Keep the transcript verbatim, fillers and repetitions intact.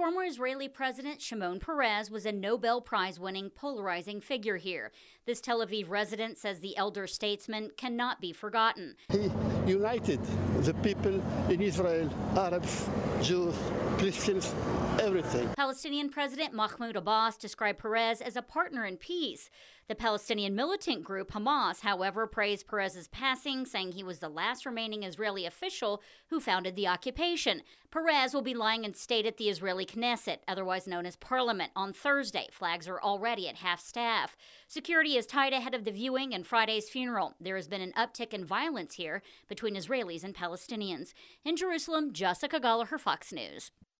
Former Israeli President Shimon Peres was a Nobel Prize-winning polarizing figure here. This Tel Aviv resident says the elder statesman cannot be forgotten. He united the people in Israel, Arabs, Jews, Christians, everything. Palestinian President Mahmoud Abbas described Peres as a partner in peace. The Palestinian militant group Hamas, however, praised Peres's passing, saying he was the last remaining Israeli official who founded the occupation. Peres will be lying in state at the Israeli Knesset, otherwise known as Parliament, on Thursday. Flags are already at half-staff. Security is tight ahead of the viewing and Friday's funeral. There has been an uptick in violence here between Israelis and Palestinians. In Jerusalem, Jessica Gallagher, Fox News.